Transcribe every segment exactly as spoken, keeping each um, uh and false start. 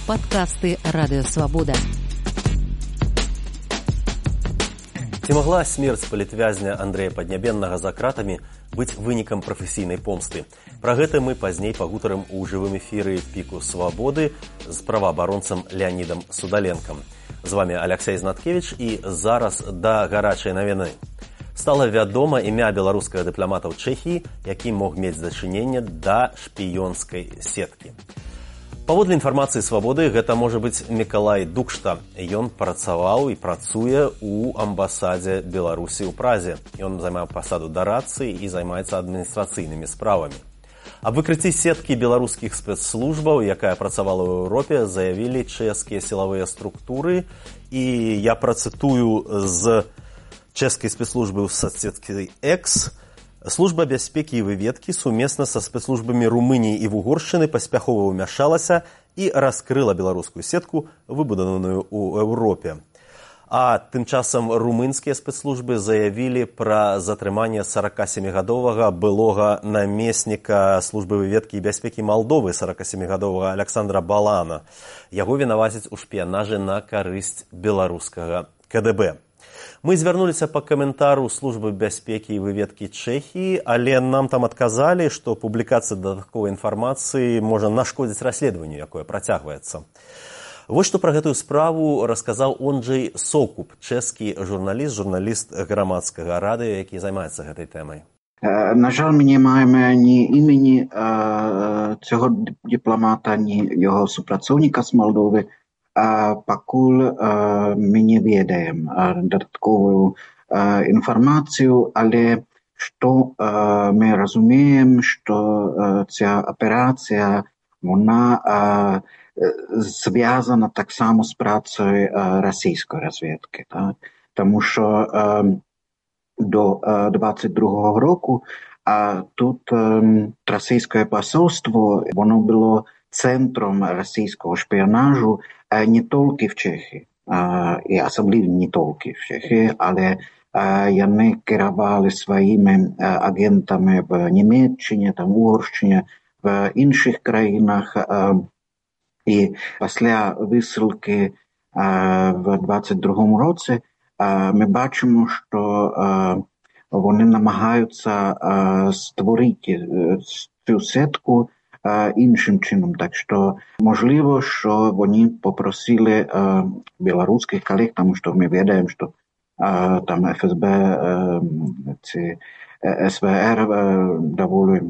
Падкасты Радыёвабода. Ці магла смерць палітвязня Андрэя Паднябеннага за кратамі быць вынікам прафесійнай помсты? Пра гэта мы пазней пагутарым у жывым эфіры «Піку свабоды» з праваабаронцам Леанідам Судаленкам. З вамі Аляксей Знаткевіч і зараз да гарачай навіны. Стала вядома імя беларускага дыпламата ў Чэхіі, які мог мець дачыненне да шпіёнскай сеткі. Паводле інфармацыі «Свабоды», гэта можа быць Мікалай Дукшта. Ён працаваў і працуе ў амбасадзе Беларусі ў Празе. Ён займае пасаду дарадцы і займаецца адміністрацыйнымі справамі. Аб выкрыцці сеткі беларускіх спецслужбаў, якая працавала ў Еўропе, заявілі чэшскія сілавыя структуры. І я працытую з чэшскай спецслужбы ў соцсеткі X. Служба бяспекі і выведкі сумесна са спецслужбамі Румыніі і Вугоршчыны паспяхова ўмяшалася і раскрыла беларускую сетку, выбудаваную ў Еўропе. А тым часам румынскія спецслужбы заявілі пра затрыманне саракасемігадовага былога намесніка службы выведкі і бяспекі Малдовы, саракасемігадовага Аляксандра Балана. Яго вінавацяць у шпіянажы на карысць беларускага ка дэ бэ. Мы звярнуліся па каментару службы бяспекі і выведкі Чэхіі, але нам там адказалі, што публікацыя дадатковай інфармацыі можа нашкодзіць расследаванню, якое працягваецца. Вось што пра гэтую справу расказаў Онджэй Сокуп, чэшскі журналіст, журналіст грамадскага радыё, які займаецца гэтай тэмай. На жаль, ми не маємо ні імені цього дипломата, ні його супрацовника з Молдови. А пакуль ми не ведаємо додаткову інформацію, але що ми розуміємо, що ця операція, вона зв'язана так само з працею російської розвідки. Так? Тому що до двадцять другого року тут російське посольство, воно було центром російського шпіонажу не тільки в Чехії, і особливо не тільки в Чехії, але вони керували своїми агентами в Німеччині, там, Угорщині, в інших країнах. І після висилки в двадцять другому році ми бачимо, що вони намагаються створити цю сітку іншим чином. Так що, можливо, що вони попросили білоруських колег, тому що ми відаємо, що там еф ес бе, ці ес ве ер доволі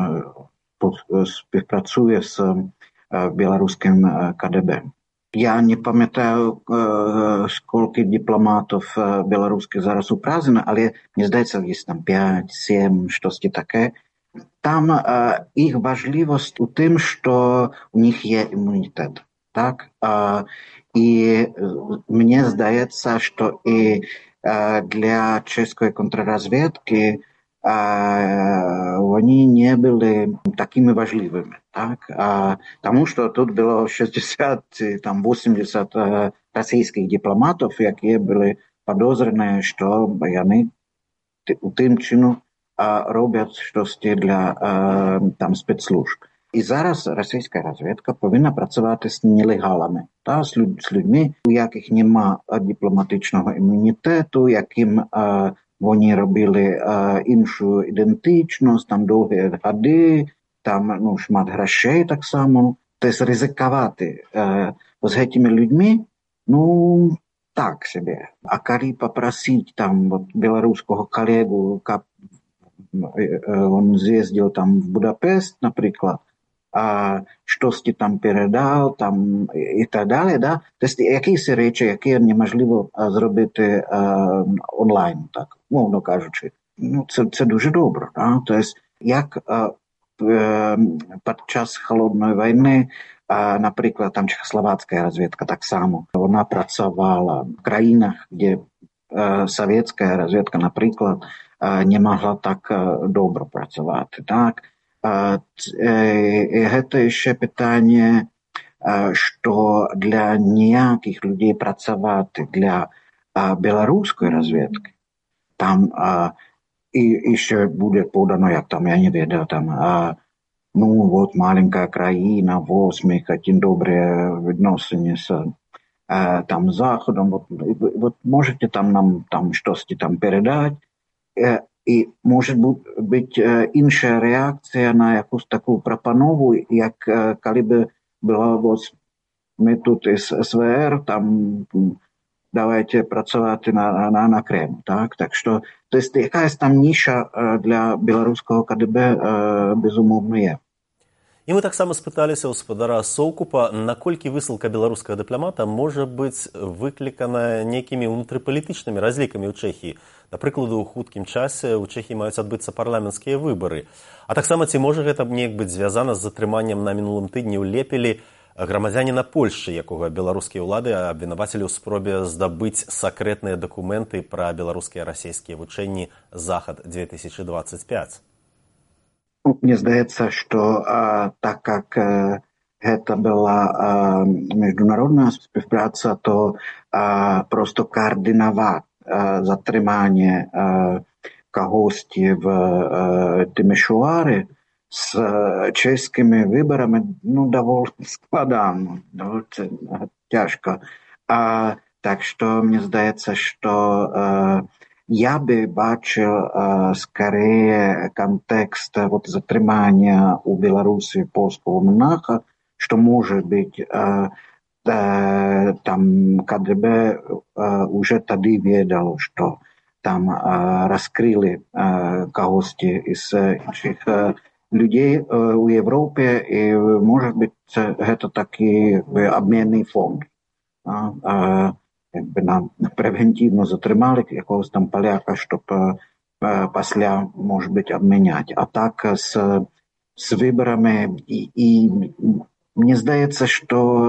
співпрацює з білоруським ка де бе. Я не пам'ятаю, скільки дипломатів білоруських зараз у Празі, але мені здається, є там п'ять, сім, щось таке. Там е, їх важливість у тим, що у них є імунітет. Так? Е, і мені здається, що і е, для чеської контррозвідки е, вони не були такими важливими. Так? Е, тому що тут було шістдесят, там, вісімдесят е, російських дипломатів, які були підозрені, що вони у тим чином роблять щось для там спецслужб. І зараз російська розвідка повинна працювати з нелегалами, та, з, люд, з людьми, у яких нема дипломатичного імунітету, яким а, вони робили а, іншу ідентичність, там довгі годи, там ну, шмат грошей так само. Тобто ризикувати а, з цими людьми, ну, так собі. А коли попросить там вот, білоруського колегу, он з'їздив там в Будапешт, наприклад, а щось там передав, там і так далі, да? Тобто якісь речі, які неможливо зробити а, онлайн, так, мовно кажучи. Ну, це, це дуже добре, да? Тобто, як а, під час Холодної війни, а, наприклад, там чехословацька розвідка так само, вона працювала в країнах, де а, совєтська розвідка, наприклад, не могла так добре працювати. Так? Це ще питання, що для ніяких людей працювати для білоруської розвідки, там і, і ще буде подано, як там, я не ведаю, там ну вот маленькая країна, ось ми хотим добрые відносини с э, там Заходом, вот, вот можете там нам там что-то там передать, э, і може бути э, інша реакція на якусь таку пропанову, як э, коли б була ось ми тут із СВР, там давайте працювати на, на, на Крим, так? Так що, то есть, якась там ніша для білоруського КДБ безумовно є. І ми таксама спыталіся ў спадара Соўкупа, наколькі высылка беларускага дыпламата можа быць выклікана нейкімі ўнутрыпалітычнымі разлікамі ў Чэхіі. Да прыкладу, у хуткім часе ў Чэхіі маюць адбыцца парламенцкія выбары. А таксама ці можа гэта неяк быць звязана з затрыманнем на мінулым тыдні ў Лепелі грамадзяніна Польшчы, якога беларускія ўлады абвінавацілі ў спробе здабыць сакрэтныя дакументы пра беларускія расійскія вучэнні «Захад две тысячи двадцать пять». Мне здаецца, што а, так как а, гэта была а, міжнародная співпраца, то а, просто координаваць а, затрыманне а, кагосьці в а, Тимишоарі з а, чэшскімі выбарамі, ну, даволі складана, даволі цяжка. А, так што мне здаецца, што а, я бы бачил э, скорее контекст вот, затрымания у Беларуси польского монаха, что, может быть, э, э, там КДБ э, уже тогда ведал, что там э, раскрыли э, кого-то из этих э, людей э, у Европы, и, может быть, это такой обменный фонд. Э, э, якби нам превентивно затримали якогось там поляка, щоб е, після, може бути, обміняти. А так з, з виборами, і, і мені здається, що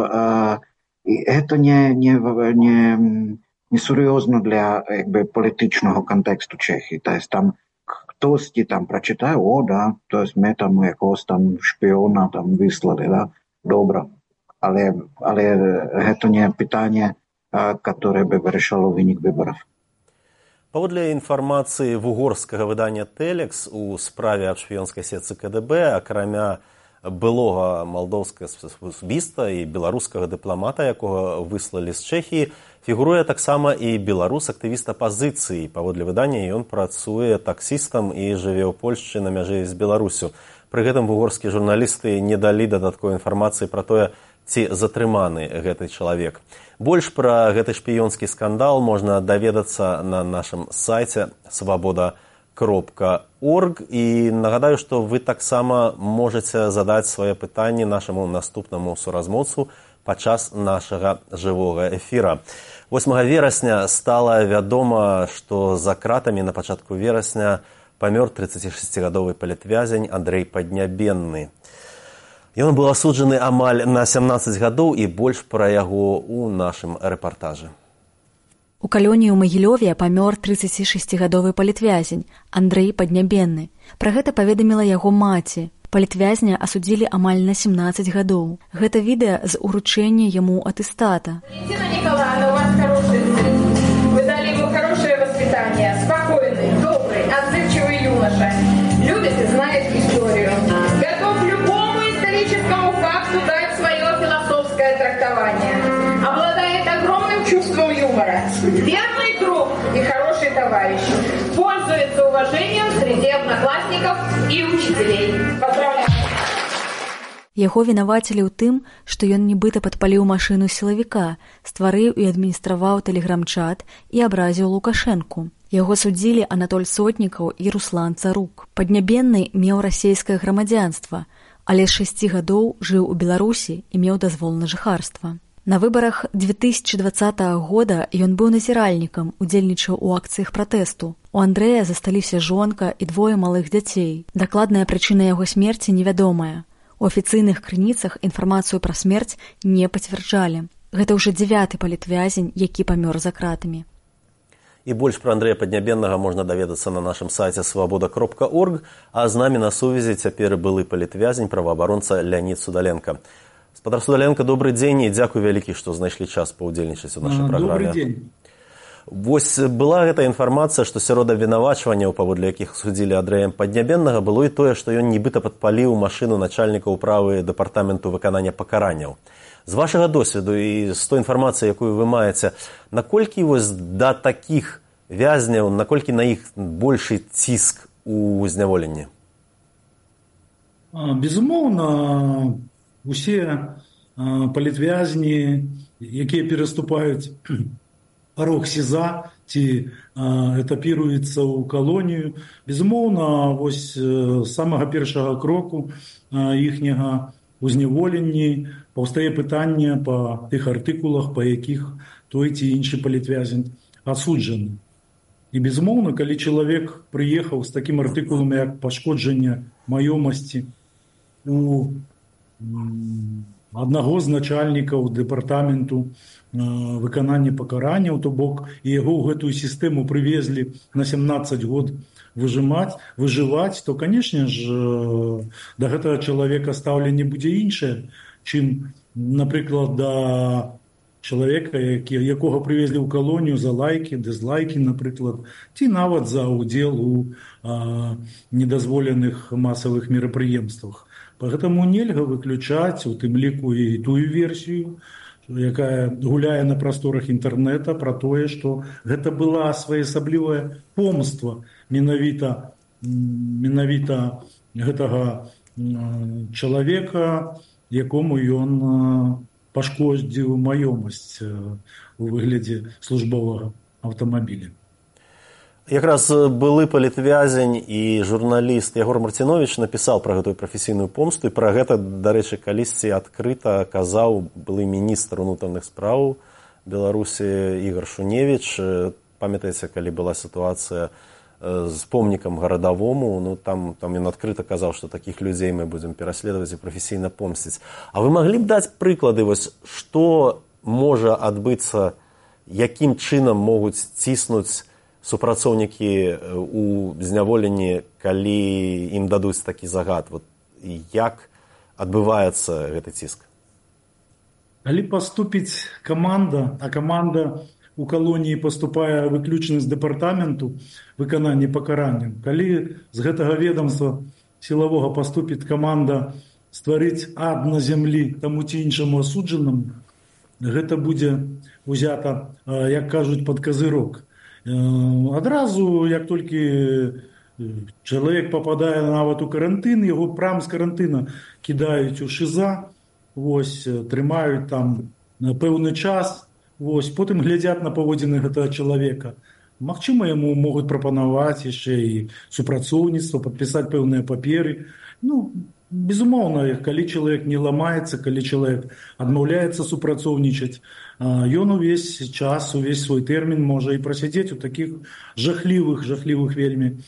е, це не, не, не, не серйозно для якби, політичного контексту Чехії. Тобто там хтось там прочитає, о, да, тобто ми там якогось там шпіона там вислали, да, добре. Але, але це не питання, которое бы вырашало вынік выборов. Паводле інфармацыі вугорскага выдання «Тэлекс», у справе аб шпіёнскай сетцы КДБ, акрамя былога малдоўскага субіста і беларускага дыпламата, якога выслалі з Чэхіі, фігуруе таксама і беларус-актывіст апазіцыі. Паводле выдання ён працуе таксістам і жыве ў Польшчы на мяжы з Беларусю. Пры гэтым вугорскія журналісты не далі дадатковай інфармацыі пра тое, ці затрыманы гэты чалавек. Больш пра гэты шпіёнскі скандал можна даведацца на нашым сайце свабода кропка орг. І нагадаю, што вы таксама можаце задаць свае пытанні нашаму наступнаму суразмоўцу падчас нашага жывога эфіра. восьмага верасня стала вядома, што за кратамі на пачатку верасня памёр трыццацішасцігадовы палітвязень Андрэй Паднябенны. Ён быў асуджаны амаль на сямнаццаць гадоў, і больш пра яго ў нашым рэпартажы. У калоніі ў Магілёве памёр трыццацішасцігадовы палітвязень Андрэй Паднябенны. Пра гэта паведаміла яго маці. Палітвязня асудзілі амаль на сямнаццаць гадоў. Гэта відэа з уручэння яму атэстата. Валентина Николаевна, у вас хороший сын. Вы дали ему хорошее воспитание. Спокойный, добрый, отзывчивый юноша. Любит и знает историю. Готов любому историческому факту дать свое философское трактование. Обладает огромным чувством юмора. Верный друг и хороший товарищ. Пользуется уважением среди одноклассников и учителей. Поздравляю! Яго вінавацілі ў тым, што ён нібыта падпаліў машыну сілавіка, стварыў і адміністраваў тэлеграм-чат і абразіў Лукашэнку. Яго судзілі Анатоль Сотнікаў і Руслан Царук. Паднябенны меў расейскае грамадзянства, але з шасці гадоў жыў у Беларусі і меў дазвол на жыхарства. На выбарах две тысячи двадцатага года ён быў назіральнікам, удзельнічаў у акцыях пратэсту. У Андрэя засталіся жонка і двое малых дзяцей. Дакладная прычына яго смерці невядомая. У афіцыйных крыніцах інфармацыю пра смерць не пацвярджалі. Гэта ўжо дзявяты палітвязень, які памёр за кратамі. І больш пра Андрэя Паднябеннага можна даведацца на нашым сайце свабода кропка орг, а з намі на сувязі цяпер былы палітвязень, праваабаронца Леонид Судаленко. Спадар Судаленко, добрый дзень і дзякуй вялікі, што знайшлі час паўдзельнічаць у нашай праграме. Добрый дзень. Вось была гэта інфармацыя, што сярод абвінавачванняў, паводле якіх судзілі Андрэя Паднябеннага, было і тое, што ён нібыта падпаліў машыну начальніка ўправы дэпартаменту выканання пакаранняў. З вашага досведу і з той інфармацыі, якую вы маеце, наколькі вось да такіх вязняў, наколькі на іх большы ціск у зняволенні? Безумоўна, усе палітвязні, якія пераступаюць парог СІЗА ці этапіруецца ў калонію. Безумоўна, вось з самага першага кроку іхняга узняволенні паўстае пытанне па тых артыкулах, па якіх той ці іншы палітвязень асуджаны. І, безумоўна, калі чалавек прыехаў з такім артыкулам, як пашкоджанне маёмасці у аднаго з начальнікаў дэпартаменту выканання пакаранняў, то бок і яго ў гэтую сістэму прывезлі на сямнаццаць год выжимаць, выжываць, то, канешне ж, да гэтага чалавека стаўленне будзе іншае, чым, напрыклад, да чалавека, які, якога прывезлі ў калонію за лайкі, дызлайкі, напрыклад, ці нават за ўдзел у а, недазволеных масавых мерапрыемствах. Поэтому нельга выключаць у тым ліку і тую версію, якая гуляе на прасторах інтэрнэта, пра тое, што гэта была своеасаблівая помства менавіта, менавіта гэтага чалавека, якому ён пашкодзіў маёмасць у выглядзе службовага аўтамабіля. Якраз былы палітвязень і журналіст Ягор Марціновіч напісаў пра гэтую прафесійную помсту, і пра гэта, дарэчы, калісьці адкрыта казаў былы міністр унутраных спраў Беларусі Ігор Шуневіч. Памятаеце, калі была сітуацыя з помнікам гарадавому, ну, там, там ён адкрыта казаў, што такіх людзей мы будзем пераследаваць і прафесійна помсціць. А вы маглі б даць прыклады, вось, што можа адбыцца, якім чынам могуць ціснуць супрацоўнікі у зняволенні, калі ім дадуць такі загад? Вот, як адбываецца гэты ціск? Калі паступіць каманда, а каманда у калоніі паступае выключна з дэпартаменту выканання пакаранняў, калі з гэтага ведомства сілавога паступіць каманда стварыць ад на зямлі таму ці іншаму асуджанаму, гэта будзе узята, як кажуць, пад казырок. Адразу, як толькі чалавек пападае нават у карантын, яго прам з карантына кідаюць у ШІЗА, вось, трымаюць там на пэўны час, вось, потым глядзяць на паводзіны гэтага чалавека. Магчыма, яму могуць прапанаваць яшчэ і супрацоўніцтва, падпісаць пэўныя паперы. Ну, безумоўна, калі чалавек не ламаецца, калі чалавек адмаўляецца супрацоўнічаць, ён увесь час, увесь свой тэрмін можа і прасядзець у такіх жахлівых, жахлівых вельмі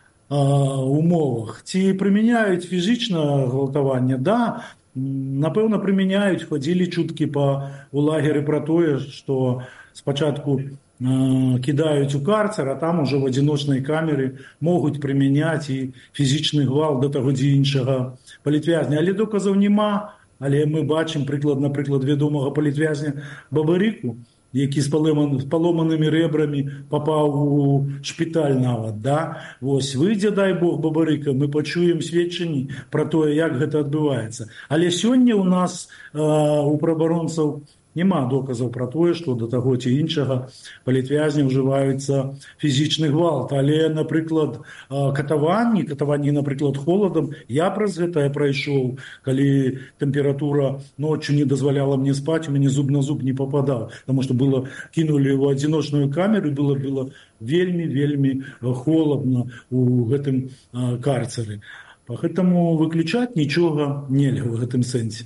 умовах. Ці прымяняюць фізічна гвалтаванне? Да, напэўна, прымяняюць. Хадзілі чуткі па у лагеры пра тое, што спачатку кідаюць у карцер, а там ужо в адзіночнай камеры могуць прымяняць і фізічны гвалт да таго ці іншага палітвязня. Але доказаў няма. Але мы бачым прыклад, напрыклад, вядомага палітвязня Бабарыку, які з паломанымі рэбрамі папаў у шпіталь нават. Да? Вось, выйдзе, дай Бог, Бабарыка, мы пачуем сведчанні пра тое, як гэта адбываецца. Але сёння ў нас э, у праваабаронцаў няма доказаў пра тое, што да таго ці іншага палітвязня ўжываюцца фізічны гвалт. Але, напрыклад, катаванні, катаванні, напрыклад, холадам, я праз гэта прайшоў, калі тэмпература ноччу не дазваляла мне спаць, у мяне зуб на зуб не пападаў, таму што было кінулі ў адзіночную камеру, было было вельмі-вельмі холадна у гэтым карцеры. Гэтаму выключаць нічога нельга ў гэтым сэнсе.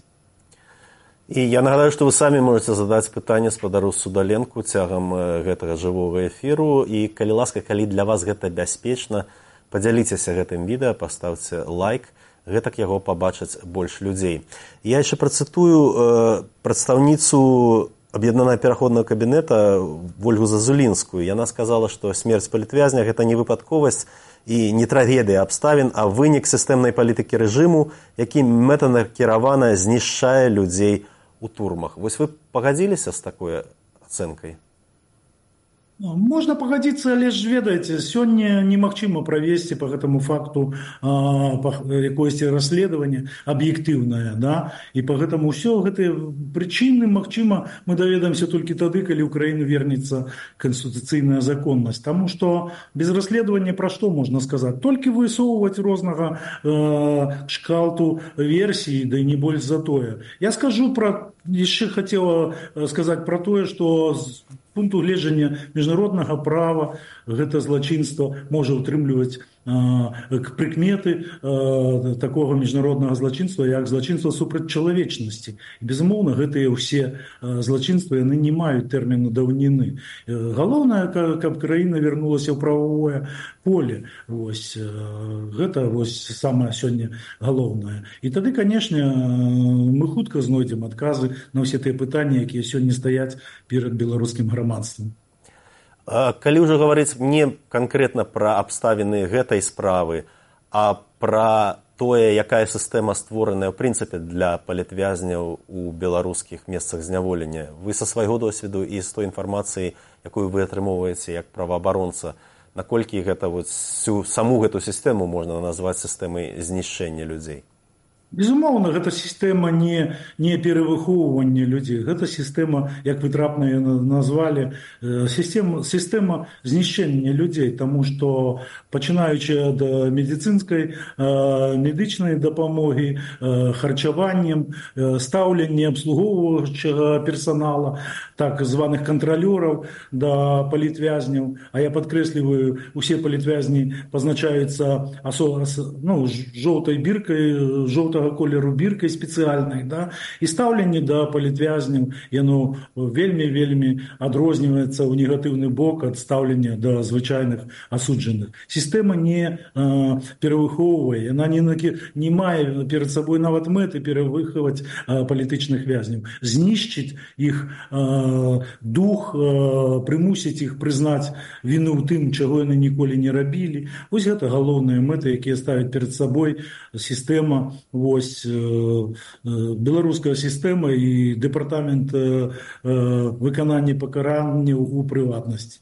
І я нагадаю, што вы самі можаце задаць пытанне спадару Судаленку цягам гэтага жывога эфіру. І, калі ласка, калі для вас гэта бяспечна, падзяліцеся гэтым відэа, паставце лайк, гэтак яго пабачаць больш людзей. Я яшчэ працытую э, прадстаўніцу аб'яднанага пераходнага кабінета Вольгу Зазулінскую. Яна сказала, што смерць палітвязня – гэта не выпадковасць і не трагедыя абставін, а вынік сістэмнай палітыкі рэжыму, які мэтанакіравана знішчае людзей у турмах. Вось вы пагадзіліся з такой ацэнкай? Можна пагадзіцца, але ж ведаеце, сёння немагчыма правесці по гэтаму факту якоесьці расследаванне аб'ектыўнае, да? І по гэтаму ўсё гэтыя прычыны, магчыма, мы даведаемся толькі тады, калі ў краіну вернецца канстытуцыйная законнасць. Таму што без расследавання пра што можна сказаць? Толькі высоўваць рознага э, шкалту версій, да і не больш за тое. Я скажу пра, яшчэ хацела сказаць пра тое, што з пункту гледжання міжнароднага права гэта злачынства можа ўтрымліваць прыкметы такога міжнароднага злачынства, як злачынства супраць чалавечнасці. І, безумоўна, гэтыя ўсе злачынствы яны не маюць тэрміну даўніны. Галоўнае, каб краіна вярнулася ў прававое поле. Вось, гэта вось самае сёння галоўнае. І тады, канешне, мы хутка знойдзем адказы на ўсе тыя пытанні, якія сёння стаяць перад беларускім грамадствам. Калі ўжо гаварыць не канкрэтна пра абставіны гэтай справы, а пра тое, якая сістэма створаная ў прынцыпе для палітвязняў у беларускіх месцах зняволення, вы са свайго досведу і з той інфармацыі, якую вы атрымоўваеце як праваабаронца, наколькі гэта вот всю саму гэту сістэму можна назваць сістэмай знішчэння людзей? Безумоўна, гэта сістэма не, не перавыхоўвання людзей, гэта сістэма, як вы трапна яе назвалі, сістэма, сістэма знішчэння людзей, таму што пачынаючы ад медыцынскай, медычнай дапамогі, харчаваннем, стаўлення абслугоўваючага персанала, так званых кантралёраў да палітвязняў, а я падкрэсліваю, усе палітвязні пазначаюцца асо, ну, жоўтай біркай, жоўтага колеру біркай спецыяльнай, да? І стаўленне да палітвязняў, яно вельмі-вельмі адрозніваецца ў негатыўны бок ад стаўлення да звычайных асуджаных. Сістэма не а, перавыхоўвае, яна не, не мае перад сабой нават мэты перавыхаваць а, палітычных вязняў. Знішчыць іх а, дух, а, прымусіць іх прызнаць віну ў тым, чаго яны ніколі не рабілі. Вось гэта галоўныя мэты, якія ставяць перад сабой сістэма, вось беларуская сістэма і дэпартамент выканання пакаранняў у прыватнасці.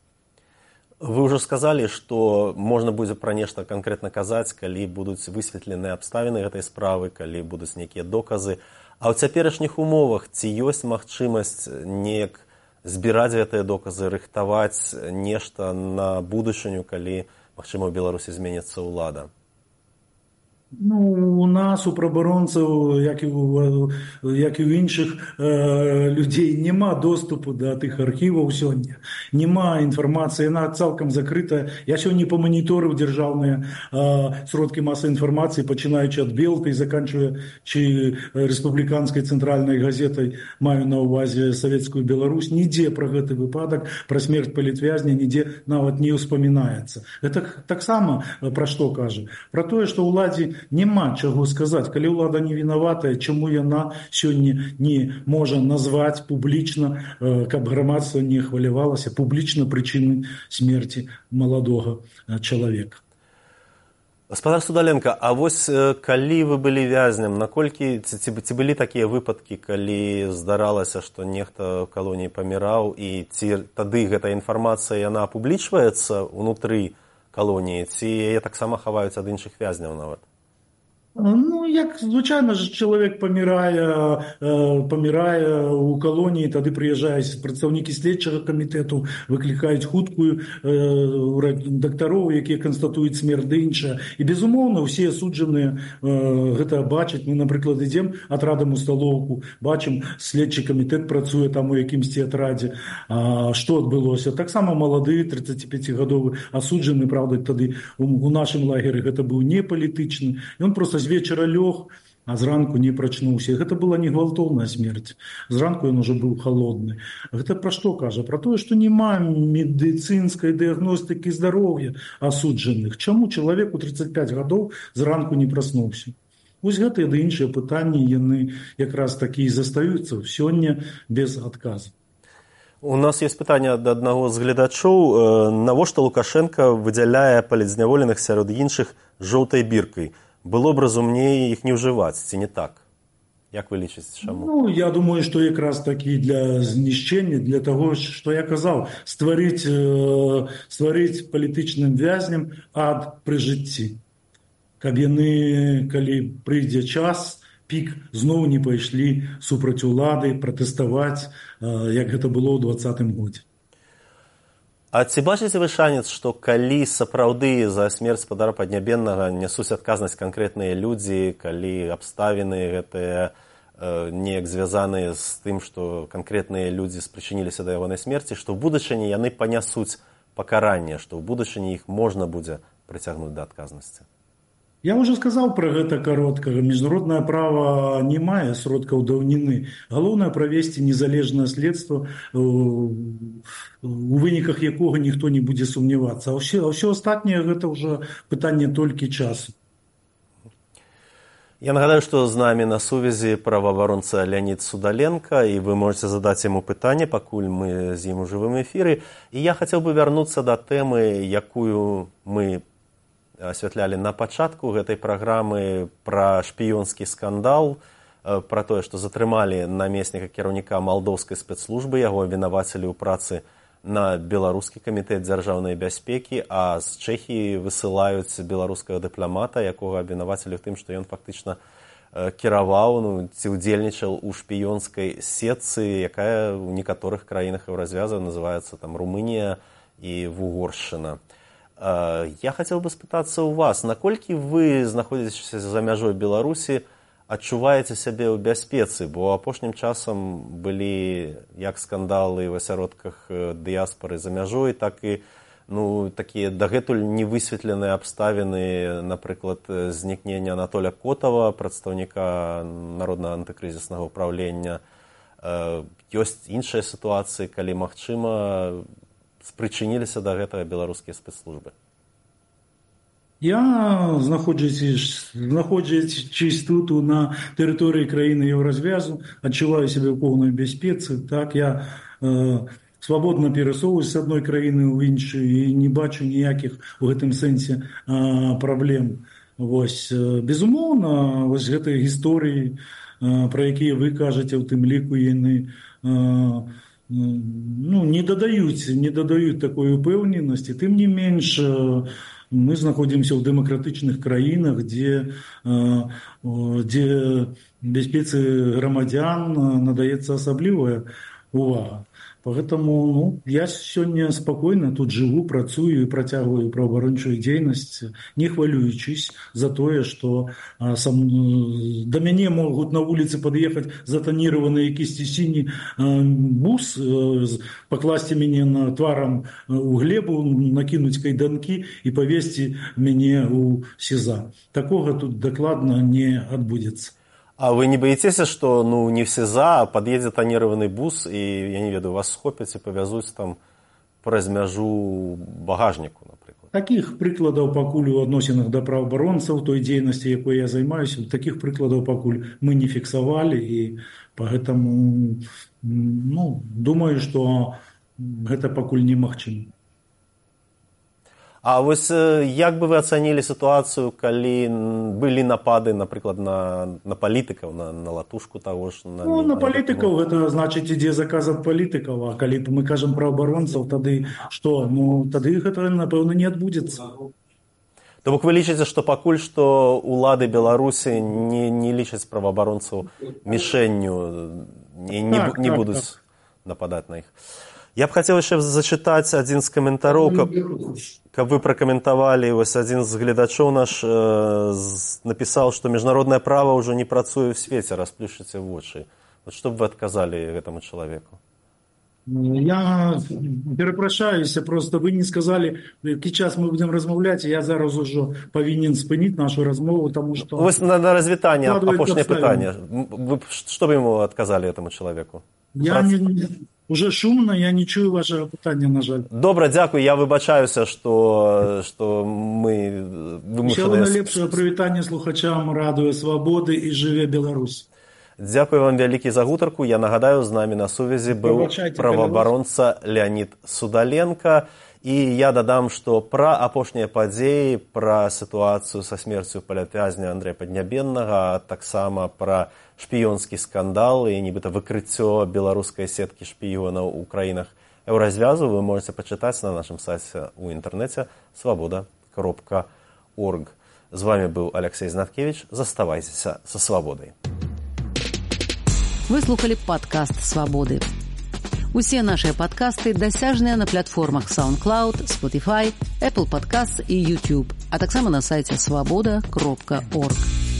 Вы ўжо сказалі, што можна будзе пра нешта канкрэтна казаць, калі будуць высветленыя абставіны гэтай справы, калі будуць нейкія доказы. А ў цяперашніх умовах ці ёсць магчымасць неяк збіраць гэтыя доказы, рыхтаваць нешта на будучыню, калі, магчыма, у Беларусі зменіцца ўлада? Ну, у нас, у праваабаронцаў, як і ў, як і ў іншых э, людзей, няма доступу да тых архіваў сёння. Няма інфармацыі, яна цалкам закрытая. Я сёння паманіторыў дзяржаўныя э, сродкі масавай інфармацыі, пачынаючы ад Белты і заканчваючы рэспубліканскай цэнтральнай газетай, маю на ўвазе Савецкую Беларусь. Нідзе пра гэты выпадак, пра смерць палітвязня, нідзе нават не ўспамінаецца. Гэта таксама пра што кажа? Пра тое, што ўладзе няма чаго сказаць. Калі ўлада не вінаватая, чаму яна сёння не можа назваць публічна, каб грамадства не хвалявалася, публічна прычыны смерці маладога чалавека. Гаспадар Судаленко, а вось калі вы былі вязням, наколькі ці, ці былі такія выпадкі, калі здаралася, што нехта ў калоніі паміраў, і ці тады гэта інфармацыя яна апублічваецца ўнутры калоніі, ці яе таксама хаваюць ад іншых вязняў нават? Ну, як звычайна ж чалавек памірае, памірае ў калоніі, тады прыязджаюць прадстаўнікі следчага камітэту, выклікаюць хуткую дактароў, якія канстатуюць смерць ды іншае. І, безумоўна, усе асуджаныя гэта бачаць. Мы, напрыклад, ідзем атрадам у сталоўку, бачым, следчы камітэт працуе там у якімсьці атрадзе. А што адбылося? Таксама малады, трыццаціпяцігадовы асуджаны, правда, тады у нашым лагеры гэта быў не палітычны. Ён проста з вечара лёг, а зранку не прачнуўся. Гэта была не гвалтоўная смерць. Зранку ён ужо быў халодны. Гэта пра што кажа? Пра тое, што няма медыцынскай дыягностыкі здароўя асуджаных. Чаму чалавек у трыццаць пяць гадоў зранку не праснуўся? Вось гэтыя ды іншыя пытанні, яны якраз такі і застаюцца сёння без адказу. У нас есть пытанне ад аднаго з гледачоў. Навошта Лукашенко выдзяляе палітзняволеных сярод іншых жоўтай біркай? Было б разумней іх не ўжываць, ці не так? Як вы лічыце, чаму? Ну, я думаю, што якраз такі для знішчэння, для таго, што я казаў, стварыць, э, стварыць палітычным вязням ад пры жыцці. Каб яны, калі прыйдзе час, пік зноў не пайшлі супраць улады, пратэставаць, э, як гэта было ў дваццатым годзе. А ці бачыце вы шанец, што калі сапраўды за смерць спадара Паднябеннага нясуць адказнасць канкрэтныя людзі, калі абставіны гэтыя э, неяк звязаныя з тым, што канкрэтныя людзі спрычыніліся да ягонай смерці, што ў будучыні яны панясуць пакаранне, што ў будучыні іх можна будзе прыцягнуць да адказнасці? Я ўжо сказаў пра гэта кароткага. Міжнароднае права не мае сродкаў даўніны. Галоўнае правесці незалежнае следства, у выніках якога ніхто не будзе сумнявацца. А ўсё, а ўсё астатняе гэта ўжо пытанне толькі часу. Я нагадаю, што з намі на сувязі праваабаронца Леонид Судаленко, і вы можете задаць яму пытанне, пакуль мы з ім у жывым эфіры. І я хацеў бы вярнуцца да тэмы, якую мы асвятлялі на пачатку гэтай праграмы, пра шпіёнскі скандал, пра тое, што затрымалі намесніка кіраўніка малдоўскай спецслужбы, яго вінавацілі ў працы на беларускі камітэт дзяржаўнай бяспекі, а з Чэхіі высылаюць беларускага дыпламата, якога абвінавацілі ў тым, што ён фактычна кіраваў, ну, ці ўдзельнічаў у шпіёнскай сетцы, якая ў некаторых краінах еўразвязу называецца там Румынія і Вугоршчына. Я хацеў бы спытацца ў вас, наколькі вы, знаходзячыся за мяжой Беларусі, адчуваеце сябе ў бяспецы, бо апошнім часам былі як скандалы ў асяродках дыяспары за мяжой, так і ну, такія дагэтуль невысветленыя абставіны, напрыклад, знікнення Анатоля Котава, прадстаўніка Народнага антыкрызіснага ўпраўлення. Ёсць іншыя сітуацыі, калі магчыма спрычыніліся да гэтага беларускія спецслужбы. Я, знаходзячись, знаходзячись тут на тэрыторыі краіны еўразвязу, адчуваю сябе ў поўнай бяспецы. Так, я э, свабодна перасоўваюсь з адной краіны ў іншую і не бачу ніякіх у гэтым сэнсе э, праблем. Вось, э, безумоўна, вось гэтыя гісторыі, э, пра якія вы кажаце, у тым ліку яны э, ну, не дадаюць, не дадаюць такой упэўненасці. Тым не менш, мы знаходзімся ў дэмакратычных краінах, дзе, дзе бяспецы грамадзян надаецца асаблівая увага. Поэтому ну, я сёння спакойна тут жыву, працую і працягваю праваабарончую дзейнасць, не хвалюючись за тое, што а, сам, да мяне могуць на вуліцы пад'ехаць затанірваны якісьці сіні а, бус, а, пакласці мяне на тварам у глебу, накінуць кайданкі і павесці мяне ў СІЗА. Такога тут дакладна не адбудзецца. А вы не боитесь, что ну, не в СИЗА, а подъедет тонированный бус, и, я не ведаю, вас схопят и повязуть там праз мяжу багажніку, напрыклад? Таких прыкладаў пакуль у адносінах да праваабаронцаў той дзейнасці, якой я займаюся, таких прыкладаў пакуль мы не фіксавалі, і поэтому ну, думаю, што гэта пакуль немагчыма. А вось як бы вы ацанілі сітуацыю, калі былі напады, напрыклад, на, на палітыкаў, на, на латушку таго ж? На, ну, на палітыкаў гэта значыць ідзе заказ ад палітыкаў, а калі мы кажам пра абаронцаў, тады што? Ну, тады гэта, напэўна, не адбудзецца. То бок вы лічыце, што пакуль што ўлады Беларусі не, не лічаць праваабаронцаў мішэнню, не, не, так, не так, будуць так. нападаць на іх. Я б хацеў яшчэ зачытаць адзін з каментароў, каб, каб вы пракаментавалі. Вось адзін з гледачоў наш э, напісаў, што міжнароднае права ўжо не працуе ў свеце, расплюшчыце вочы. Вот што б вы адказалі гэтаму чалавеку? Я перапрашаюся, просто вы не сказалі, які час мы будзем размаўляць, я зараз ужо павінен спыніць нашу размову, таму што... Вось на, на развітанне апошняе пытанне. Вы што бы яму адказалі гэтаму чалавеку? Я Прац... не... Уже шумно, я не чую вашего пытання, на жаль. Добра, дзякуй, я выбачаюся, што, што мы вымушаныя... Всего найлепшага прывітання слухачам радыё Свабоды і жыве Беларусь. Дзякуй вам вялікі за гутарку. Я нагадаю, з намі на сувязі быў праваабаронца Леонид Судаленко. І я дадам, што пра апошнія падзеі, пра сітуацыю са смерцю палітвязня Андрэя Паднябеннага, а таксама пра шпіёнскі скандал і нібыта выкрыццё беларускай сеткі шпіёнаў у краінах еўразвязу вы можете пачытаць на нашым сайце ў інтэрнэце свабода кропка орг. З вами быў Алексей Знаткевич. Заставайцеся са свабодай. Вы слухали падкаст «Свабоды». Усе нашыя падкасты дасяжныя на платформах SoundCloud, Spotify, Apple Podcasts і YouTube, а таксама на сайце свабода кропка орг.